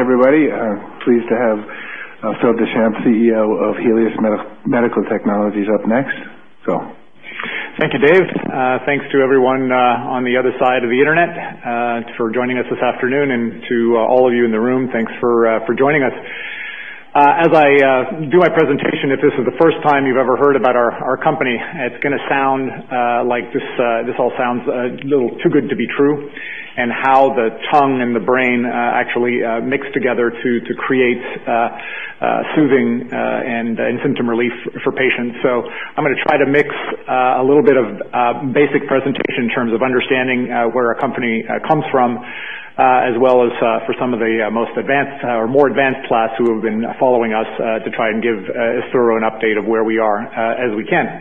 everybody. Pleased to have Phil Deschamps, CEO of Helius Medical Technologies, up next. Phil. Thank you, Dave. Thanks to everyone on the other side of the internet for joining us this afternoon, and to all of you in the room, thanks for joining us. As I do my presentation, if this is the first time you've ever heard about our company, it's going to sound like this all sounds a little too good to be true, and how the tongue and the brain actually mix together to create soothing and symptom relief for patients. So I'm going to try to mix a little bit of basic presentation in terms of understanding where our company comes from, as well as for some of the most advanced or more advanced class who have been following us to try and give as thorough an update of where we are as we can.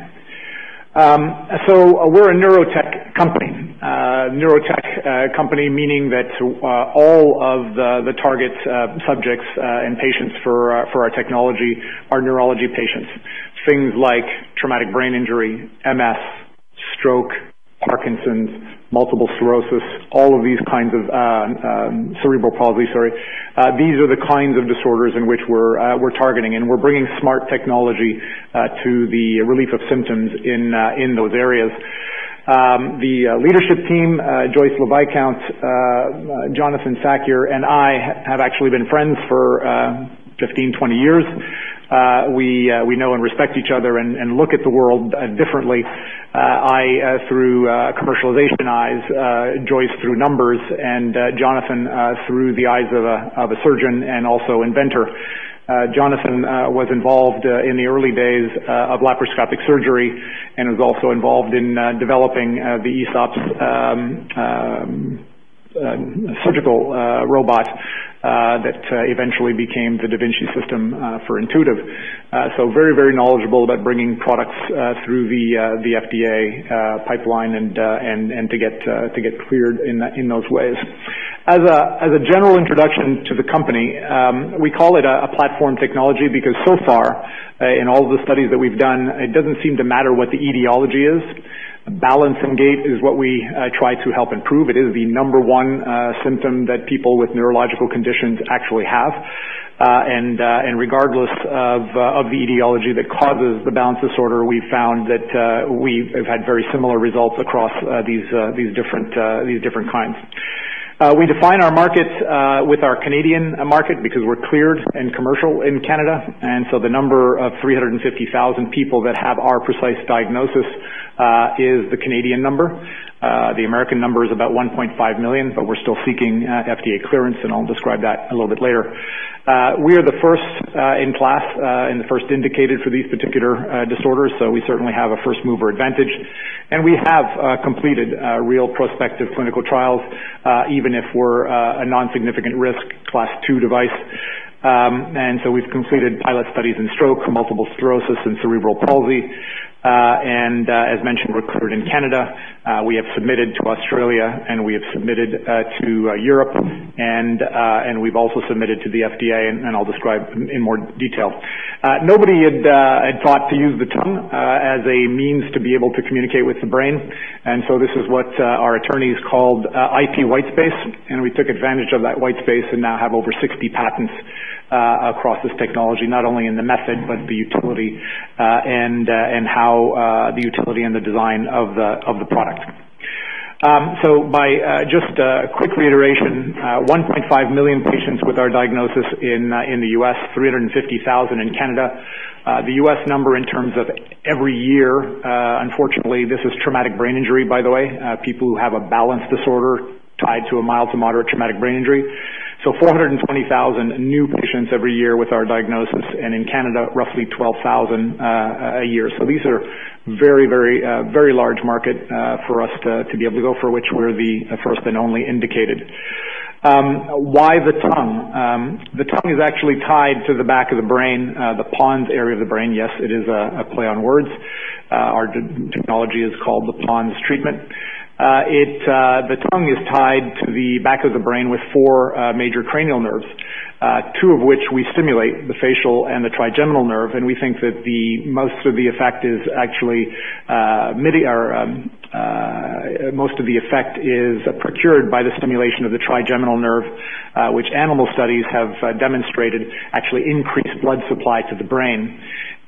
So we're a neurotech company. Neurotech company meaning that all of the target subjects and patients for our technology are neurology patients. Things like traumatic brain injury, MS, stroke, Parkinson's, multiple sclerosis, all of these kinds of cerebral palsy. These are the kinds of disorders in which we're targeting, and we're bringing smart technology to the relief of symptoms in those areas. The leadership team, Joyce LeViscount, Jonathan Sakier, and I have actually been friends for 15, 20 years. We know and respect each other and look at the world differently. I through commercialization eyes, Joyce through numbers, and Jonathan through the eyes of a surgeon and also inventor. Jonathan was involved in the early days of laparoscopic surgery, and was also involved in developing the ESOP's surgical robot that eventually became the Da Vinci system for Intuitive. So very, very knowledgeable about bringing products through the FDA pipeline and to get cleared in those ways. As a general introduction to the company, we call it a platform technology because so far in all of the studies that we've done, it doesn't seem to matter what the etiology is. Balance and gait is what we try to help improve. It is the number one symptom that people with neurological conditions actually have. And regardless of the etiology that causes the balance disorder, we've found that we have had very similar results across these different kinds. We define our market with our Canadian market because we're cleared and commercial in Canada, and so the number of 350,000 people that have our precise diagnosis is the Canadian number. The American number is about 1.5 million, but we're still seeking FDA clearance, and I'll describe that a little bit later. We are the first in class and the first indicated for these particular disorders, so we certainly have a first mover advantage. And we have completed real prospective clinical trials, even if we're a non-significant risk class 2 device. And so we've completed pilot studies in stroke, multiple sclerosis, and cerebral palsy. And as mentioned, we're cleared in Canada. We have submitted to Australia, and we have submitted to Europe, and we've also submitted to the FDA, and I'll describe in more detail. Nobody had thought to use the tongue as a means to be able to communicate with the brain, and so this is what our attorneys called IP white space, and we took advantage of that white space and now have over 60 patents across this technology, not only in the method but the utility and how the utility and the design of the product. So by just a quick reiteration, 1.5 million patients with our diagnosis in the U.S., 350,000 in Canada. The U.S. number in terms of every year, unfortunately, this is traumatic brain injury, by the way, people who have a balance disorder tied to a mild to moderate traumatic brain injury. So 420,000 new patients every year with our diagnosis, and in Canada, roughly 12,000 a year. So these are very, very large market for us to be able to go for, which we're the first and only indicated. Why the tongue? The tongue is actually tied to the back of the brain, the pons area of the brain. Yes, it is a play on words. Our technology is called the pons treatment. The tongue is tied to the back of the brain with four major cranial nerves, two of which we stimulate, the facial and the trigeminal nerve, and we think that most of the effect is actually effect is procured by the stimulation of the trigeminal nerve, which animal studies have demonstrated actually increased blood supply to the brain.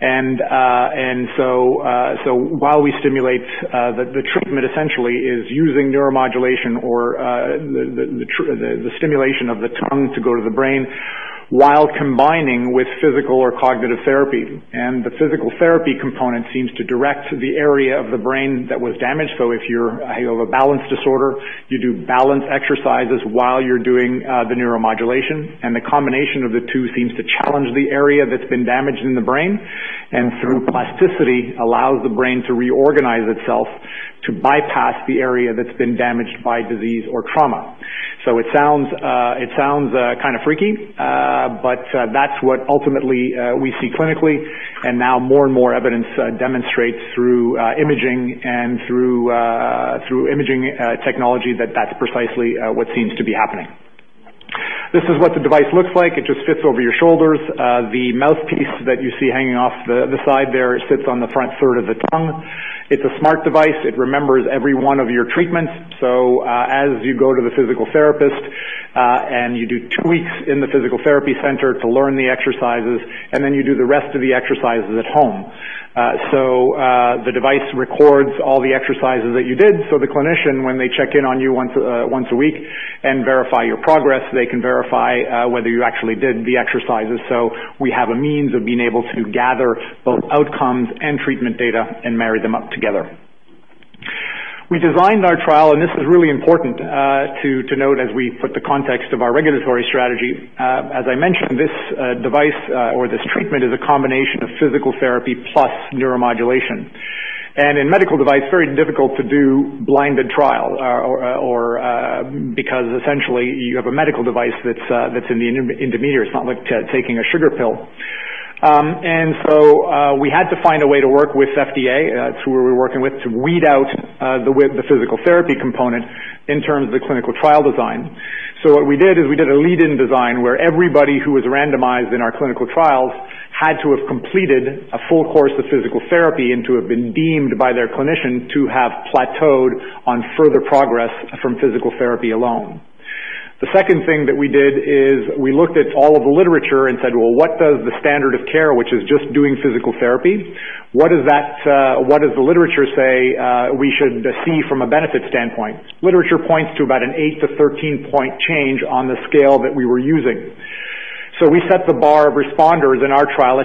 So while we stimulate, the treatment essentially is using neuromodulation or the stimulation of the tongue to go to the brain, while combining with physical or cognitive therapy. And the physical therapy component seems to direct the area of the brain that was damaged. So if you have a balance disorder, you do balance exercises while you're doing the neuromodulation. And the combination of the two seems to challenge the area that's been damaged in the brain, and through plasticity allows the brain to reorganize itself to bypass the area that's been damaged by disease or trauma. So it sounds kind of freaky, but that's what ultimately we see clinically, and now more and more evidence demonstrates through imaging and through imaging technology that that's precisely what seems to be happening. This is what the device looks like. It just fits over your shoulders. The mouthpiece that you see hanging off the side there sits on the front third of the tongue. It's a smart device. It remembers every one of your treatments. So as you go to the physical therapist and you do 2 weeks in the physical therapy center to learn the exercises, and then you do the rest of the exercises at home. The device records all the exercises that you did, so the clinician, when they check in on you once a week and verify your progress, they can verify whether you actually did the exercises. So we have a means of being able to gather both outcomes and treatment data and marry them up together. We designed our trial, and this is really important to note as we put the context of our regulatory strategy. As I mentioned, this device or this treatment is a combination of physical therapy plus neuromodulation. And in medical device, very difficult to do blinded trial, because essentially you have a medical device that's in the intermediary. It's not like taking a sugar pill. We had to find a way to work with FDA, that's who we were working with, to weed out the physical therapy component in terms of the clinical trial design. So what we did is we did a lead-in design where everybody who was randomized in our clinical trials had to have completed a full course of physical therapy and to have been deemed by their clinician to have plateaued on further progress from physical therapy alone. The second thing that we did is we looked at all of the literature and said, well, what does the standard of care, which is just doing physical therapy, what does the literature say we should see from a benefit standpoint? Literature points to about an 8 to 13 point change on the scale that we were using. So we set the bar of responders in our trial at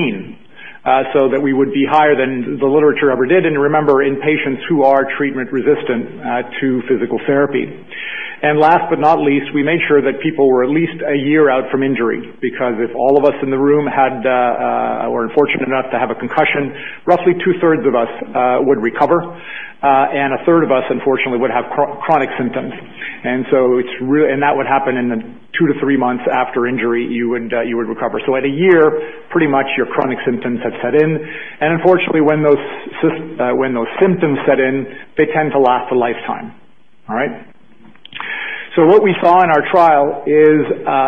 15. So that we would be higher than the literature ever did, and remember, in patients who are treatment resistant to physical therapy. And last but not least, we made sure that people were at least a year out from injury, because if all of us in the room were unfortunate enough to have a concussion, roughly 2/3 of us would recover, and 1/3 of us, unfortunately, would have chronic symptoms. And so and that would happen in the 2 to 3 months after injury. You would recover. So at a year, pretty much your chronic symptoms have set in, and unfortunately, when those symptoms set in, they tend to last a lifetime. All right. So what we saw in our trial is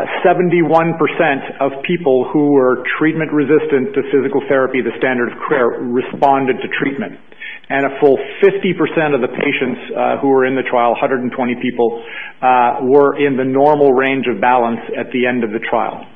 71% of people who were treatment resistant to physical therapy, the standard of care, responded to treatment. And a full 50% of the patients who were in the trial, 120 people, were in the normal range of balance at the end of the trial.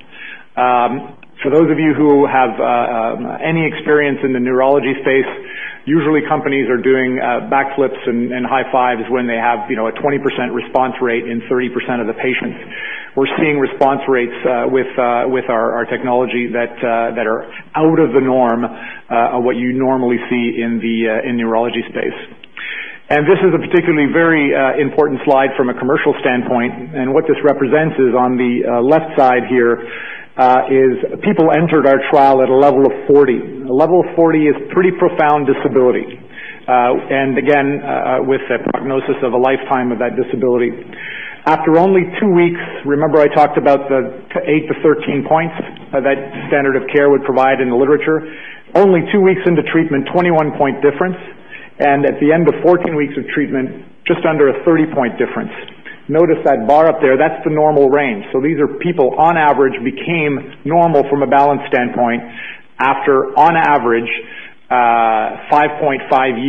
For those of you who have any experience in the neurology space, usually companies are doing backflips and high fives when they have, a 20% response rate in 30% of the patients. We're seeing response rates with our technology that are out of the norm of what you normally see in the neurology space. And this is a particularly very important slide from a commercial standpoint. And what this represents is on the left side here. Is people entered our trial at a level of 40. A level of 40 is pretty profound disability. And again, with a prognosis of a lifetime of that disability. After only 2 weeks, remember I talked about the 8 to 13 points that standard of care would provide in the literature. Only 2 weeks into treatment, 21-point difference. And at the end of 14 weeks of treatment, just under a 30-point difference. Notice that bar up there, that's the normal range. So these are people, on average, became normal from a balance standpoint after, on average, 3.8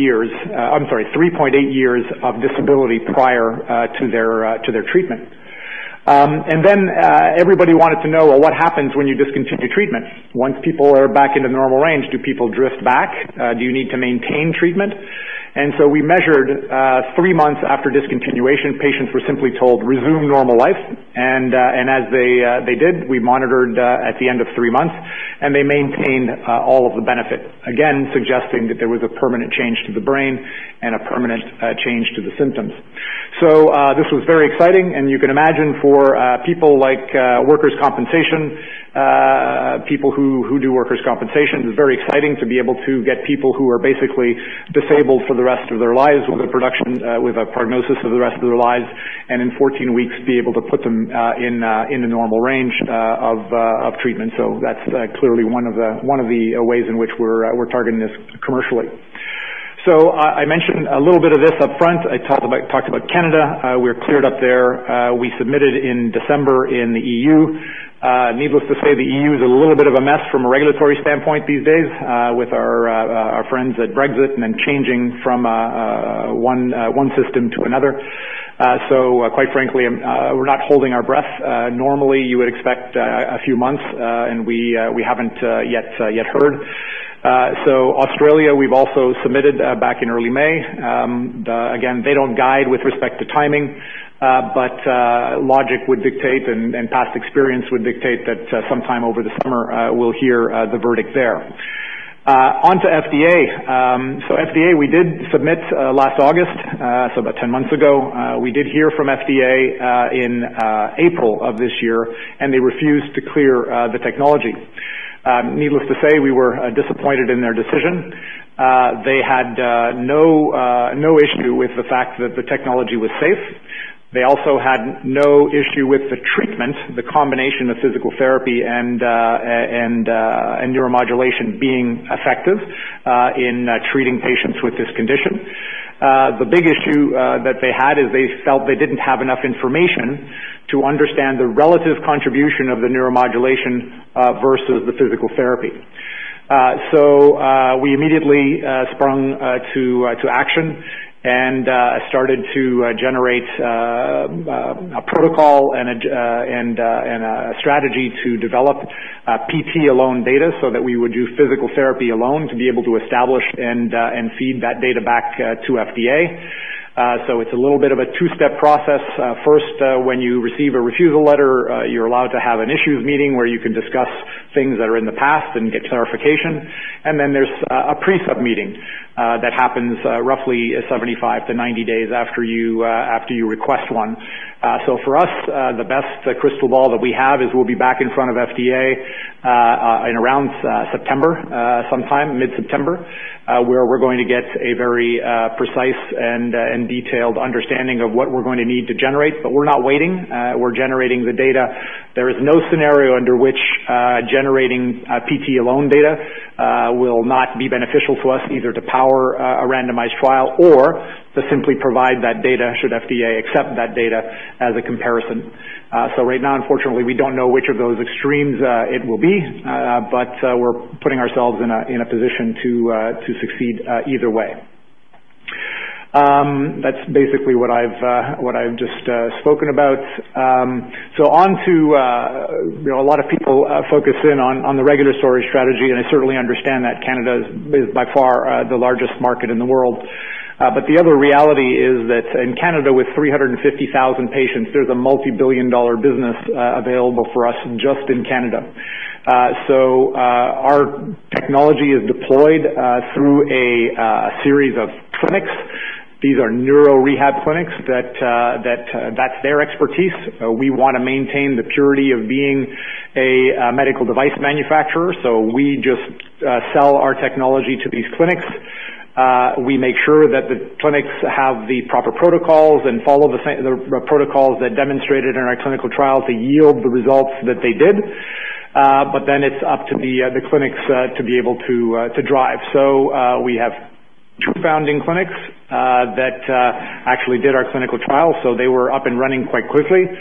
years of disability prior to their treatment. And then everybody wanted to know, well, what happens when you discontinue treatment? Once people are back into normal range, do people drift back? Do you need to maintain treatment? And so we measured 3 months after discontinuation, patients were simply told resume normal life, and as they did, we monitored at the end of 3 months, and they maintained all of the benefit, again suggesting that there was a permanent change to the brain and a permanent change to the symptoms. So this was very exciting, and you can imagine for people like workers' compensation, people who do workers' compensation, it's very exciting to be able to get people who are basically disabled for the rest of their lives with a prognosis of the rest of their lives, and in 14 weeks be able to put them in the normal range of treatment. So that's clearly one of the ways in which we're targeting this commercially. So I mentioned a little bit of this up front. I talked about Canada. We're cleared up there. We submitted in December in the EU. Needless to say, the EU is a little bit of a mess from a regulatory standpoint these days, with our friends at Brexit and then changing from one system to another. So quite frankly, we're not holding our breath. Normally, you would expect a few months, and we haven't yet heard. So Australia, we've also submitted back in early May. Again, they don't guide with respect to timing, but logic would dictate and past experience would dictate that sometime over the summer we'll hear the verdict there. On to FDA. So FDA, we did submit last August, so about 10 months ago. We did hear from FDA in April of this year, and they refused to clear the technology. Needless to say, we were disappointed in their decision. They had no issue with the fact that the technology was safe. They also had no issue with the treatment, the combination of physical therapy and neuromodulation being effective in treating patients with this condition. The big issue that they had is they felt they didn't have enough information to understand the relative contribution of the neuromodulation versus the physical therapy. So we immediately sprung to action and started to generate a protocol and a strategy to develop PT alone data so that we would do physical therapy alone to be able to establish and feed that data back to FDA. So it's a little bit of a two-step process. First, when you receive a refusal letter, you're allowed to have an issues meeting where you can discuss things that are in the past and get clarification. And then there's a pre-sub meeting that happens roughly 75 to 90 days after you request one. So for us, the best crystal ball that we have is we'll be back in front of FDA in around September, sometime mid-September, where we're going to get a very precise and detailed understanding of what we're going to need to generate. But we're not waiting. We're generating the data. There is no scenario under which generating PT alone data will not be beneficial to us, either to power a randomized trial or to simply provide that data should FDA accept that data as a comparison. So right now, unfortunately, we don't know which of those extremes it will be, but we're putting ourselves in a position to succeed either way. That's basically what I've just spoken about. So on to a lot of people focus in on the regulatory strategy, and I certainly understand that Canada is by far the largest market in the world. But the other reality is that in Canada, with 350,000 patients, there's a multi-billion-dollar business available for us just in Canada. So our technology is deployed through a series of clinics. These are neuro rehab clinics that's their expertise. We want to maintain the purity of being a medical device manufacturer, so we just sell our technology to these clinics. We make sure that the clinics have the proper protocols and follow the protocols that demonstrated in our clinical trials to yield the results that they did. But then it's up to the clinics to be able to drive. So we have two founding clinics that actually did our clinical trials, so they were up and running quite quickly.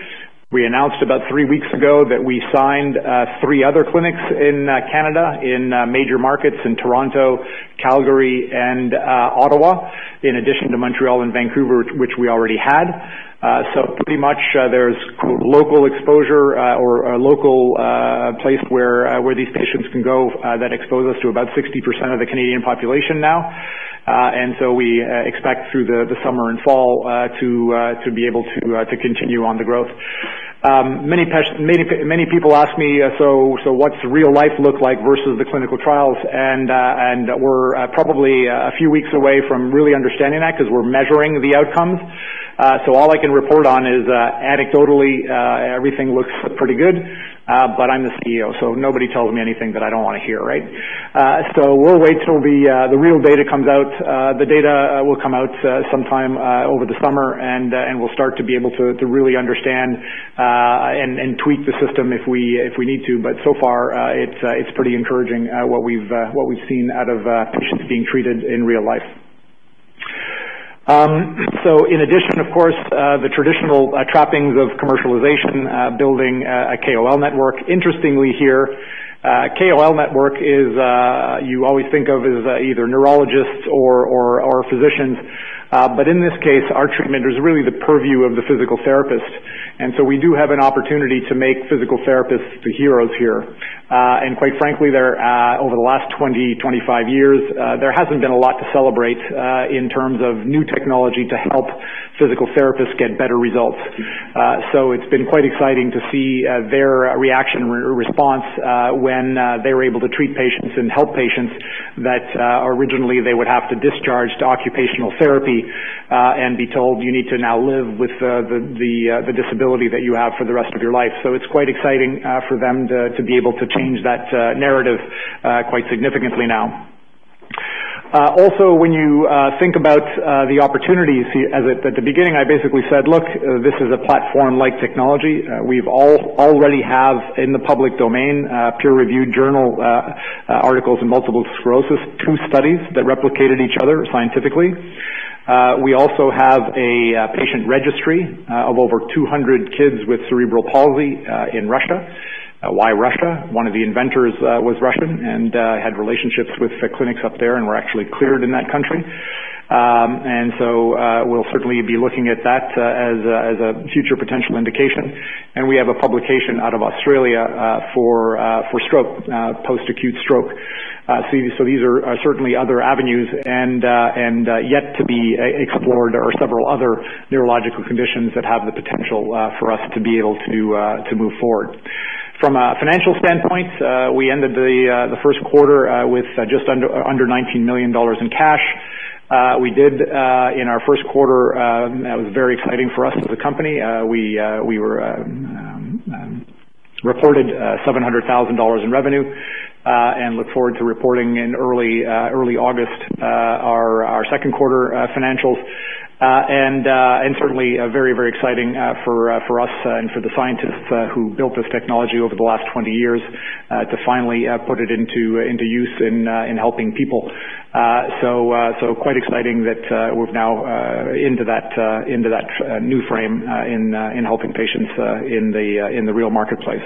We announced about 3 weeks ago that we signed 3 other clinics in Canada in major markets in Toronto, Calgary, and Ottawa, in addition to Montreal and Vancouver, which we already had. So pretty much there's local exposure or a local place where these patients can go that expose us to about 60% of the Canadian population now. And so we expect through the summer and fall to be able to continue on the growth. Many people ask me, so what's real life look like versus the clinical trials? And we're probably a few weeks away from really understanding that, because we're measuring the outcomes. So all I can report on is anecdotally everything looks pretty good. But I'm the CEO, so nobody tells me anything that I don't want to hear, right? So we'll wait till the real data comes out. The data will come out sometime over the summer, and we'll start to be able to really understand and tweak the system if we need to. But so far, it's pretty encouraging what we've seen out of patients being treated in real life. So in addition, of course, the traditional trappings of commercialization, building a KOL network. Interestingly here, KOL network is, you always think of as either neurologists or physicians. But in this case, our treatment is really the purview of the physical therapist. And so we do have an opportunity to make physical therapists the heroes here. And quite frankly, over the last 20, 25 years, there hasn't been a lot to celebrate in terms of new technology to help physical therapists get better results. So it's been quite exciting to see their reaction response when they were able to treat patients and help patients that originally they would have to discharge to occupational therapy and be told you need to now live with the disability that you have for the rest of your life. So it's quite exciting for them to be able to change that narrative quite significantly now. Also, when you think about the opportunities, at the beginning I basically said, look, this is a platform-like technology. We've already have in the public domain peer-reviewed journal articles in multiple sclerosis, 2 studies that replicated each other scientifically. We also have a patient registry of over 200 kids with cerebral palsy in Russia. Why Russia? One of the inventors was Russian and had relationships with clinics up there, and were actually cleared in that country. And so we'll certainly be looking at that as a future potential indication. And we have a publication out of Australia for stroke, post-acute stroke. So these are certainly other avenues, and yet to be explored are several other neurological conditions that have the potential for us to be able to move forward. From a financial standpoint, we ended the first quarter with just under $19 million in cash. We did in our first quarter. That was very exciting for us as a company. We were reported $700,000 in revenue, and look forward to reporting in early August our second quarter financials. And certainly very, very exciting for us and for the scientists who built this technology over the last 20 years to finally put it into use in helping people. So quite exciting that we're now into that new frame in helping patients in the real marketplace.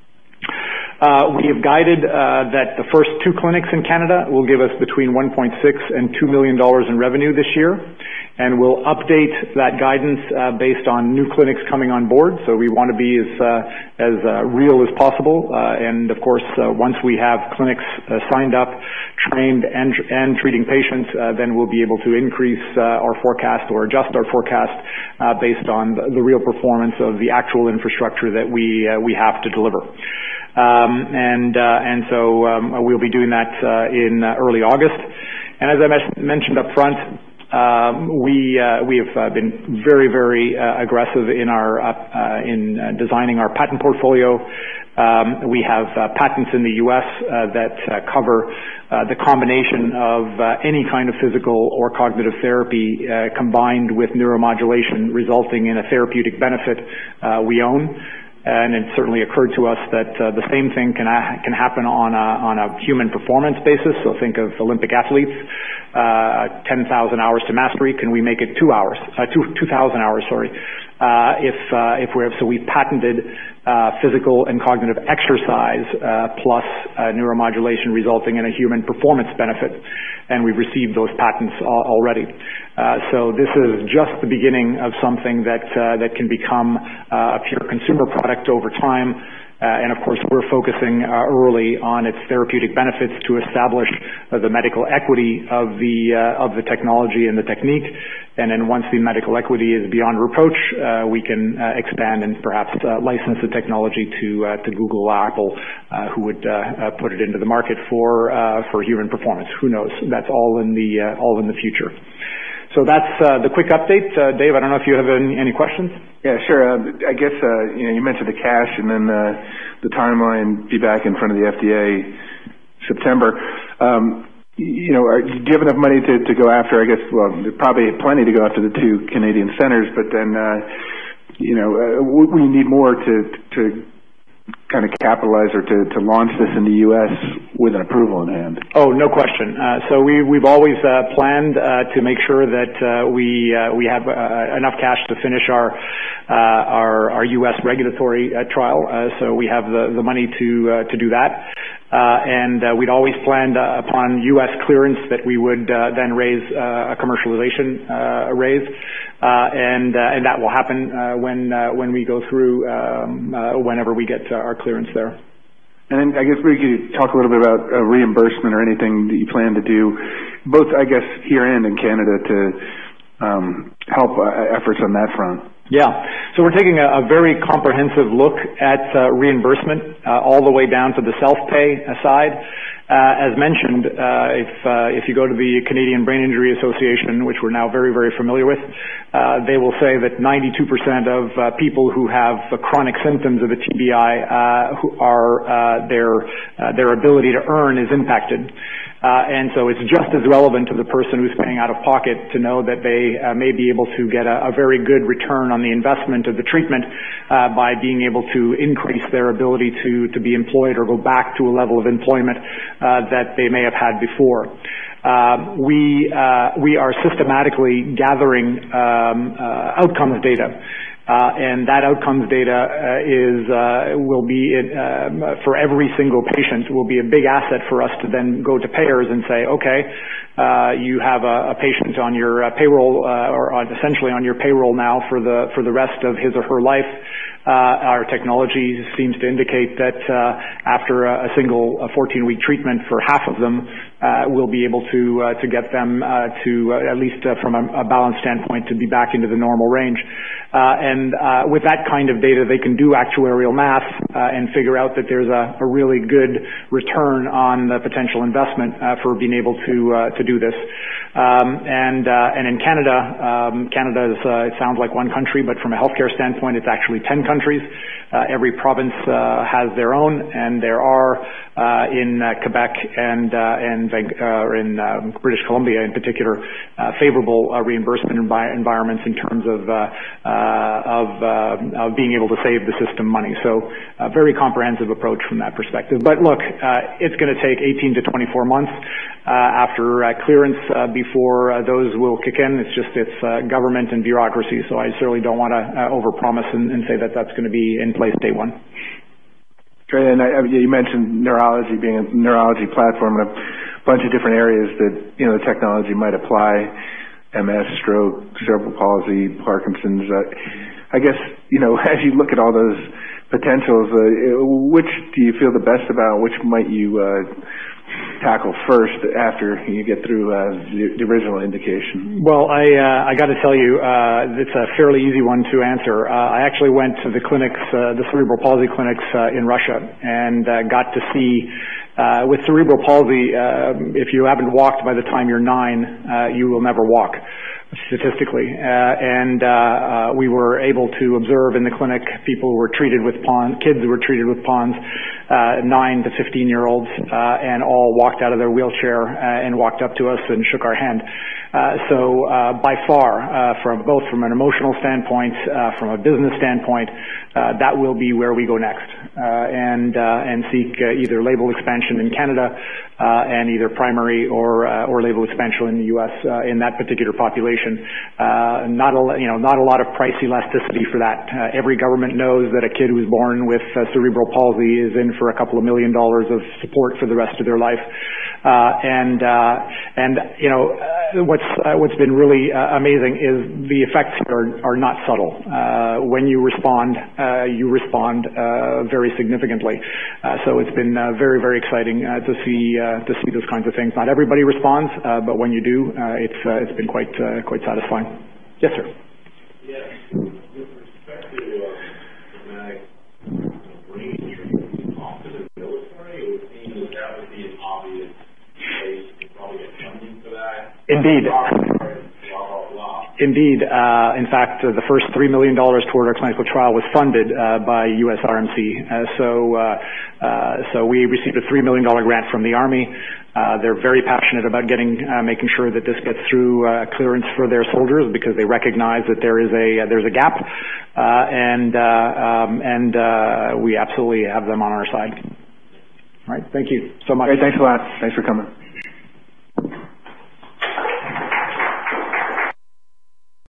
We have guided that the first 2 clinics in Canada will give us between $1.6 and $2 million in revenue this year, and we'll update that guidance based on new clinics coming on board. So we want to be as real as possible, and of course once we have clinics signed up, trained, and treating patients, then we'll be able to increase our forecast or adjust our forecast based on the real performance of the actual infrastructure that we have to deliver. And so we'll be doing that in early August. And as I mentioned up front, we have been very, very aggressive in designing our patent portfolio. We have patents in the U.S. that cover the combination of any kind of physical or cognitive therapy combined with neuromodulation, resulting in a therapeutic benefit we own. And it certainly occurred to us that the same thing can happen on a human performance basis. So think of Olympic athletes, 10,000 hours to mastery. Can we make it 2 hours? 2,000 hours, sorry. So we've patented physical and cognitive exercise plus neuromodulation resulting in a human performance benefit, and we've received those patents already. So this is just the beginning of something that can become a pure consumer product over time. And of course, we're focusing early on its therapeutic benefits to establish the medical equity of the technology and the technique. And then once the medical equity is beyond reproach, we can expand and perhaps license the technology to Google or Apple, who would put it into the market for human performance. Who knows? That's all in the future. So that's the quick update. Dave, I don't know if you have any questions. Yeah, sure. I guess you mentioned the cash and then the timeline, be back in front of the FDA September. Do you have enough money to go after? I guess probably plenty to go after the 2 Canadian centers, but then we need more to kind of capitalize or to launch this in the U.S. with an approval in hand? Oh, no question. So we've always planned to make sure that we have enough cash to finish our U.S. regulatory trial. So we have the money to do that. And we'd always planned upon U.S. clearance that we would then raise a commercialization raise. And that will happen when we go through whenever we get our clearance there. And then I guess we could talk a little bit about reimbursement or anything that you plan to do, both I guess here and in Canada, to help efforts on that front. Yeah, so we're taking a very comprehensive look at reimbursement all the way down to the self-pay side. As mentioned, if you go to the Canadian Brain Injury Association, which we're now very, very familiar with, they will say that 92% of people who have chronic symptoms of a TBI who are their ability to earn is impacted. And so it's just as relevant to the person who's paying out of pocket to know that they may be able to get a very good return on the investment of the treatment by being able to increase their ability to be employed or go back to a level of employment that they may have had before. We are systematically gathering outcomes data. And that outcomes data will be for every single patient will be a big asset for us to then go to payers and say, okay, you have a patient on your payroll essentially on your payroll now for the rest of his or her life. Our technology seems to indicate that after a single 14-week treatment for half of them, we'll be able to get them to at least from a balance standpoint to be back into the normal range. And with that kind of data, they can do actuarial math and figure out that there's a really good return on the potential investment for being able to do this. And in Canada, Canada is it sounds like one country, but from a healthcare standpoint, it's actually 10 countries. Every province has their own, and there are in Quebec and in British Columbia in particular favorable reimbursement environments in terms of being able to save the system money. So a very comprehensive approach from that perspective. But look, it's going to take 18 to 24 months after clearance before those will kick in. It's government and bureaucracy, so I certainly don't want to overpromise and say that that's going to be in place day one. Great, and you mentioned neurology being a neurology platform in a bunch of different areas that the technology might apply: MS, stroke, cerebral palsy, Parkinson's. I guess as you look at all those potentials, which do you feel the best about? Which might you tackle first after you get through the original indication? Well, I got to tell you, it's a fairly easy one to answer. I actually went to the clinics, the cerebral palsy clinics in Russia, and got to see with cerebral palsy, if you haven't walked by the time you're 9, you will never walk, statistically. And we were able to observe in the clinic people who were treated with kids who were treated with PONS, 9 to 15-year-olds, and all walked out of their wheelchair and walked up to us and shook our hand. So by far, both from an emotional standpoint, from a business standpoint, that will be where we go next, and seek either label expansion in Canada and either primary or label expansion in the U.S. In that particular population. Not a lot of price elasticity for that. Every government knows that a kid who's born with cerebral palsy is in for a couple of $1 million of support for the rest of their life. What's been really amazing is the effects are not subtle. When you respond very significantly. So it's been very, very exciting to see those kinds of things. Not everybody responds, but when you do, it's been quite satisfying. Yes, sir. Yes. With respect to dramatic brain injury, off to the military, it would seem that would be an obvious place to probably get funding for that. Indeed. Indeed. In fact, the first $3 million toward our clinical trial was funded by U.S. RMC. So we received a $3 million grant from the Army. They're very passionate about making sure that this gets through clearance for their soldiers, because they recognize that there's a gap, and we absolutely have them on our side. All right. Thank you so much. Great. Thanks a lot. Thanks for coming.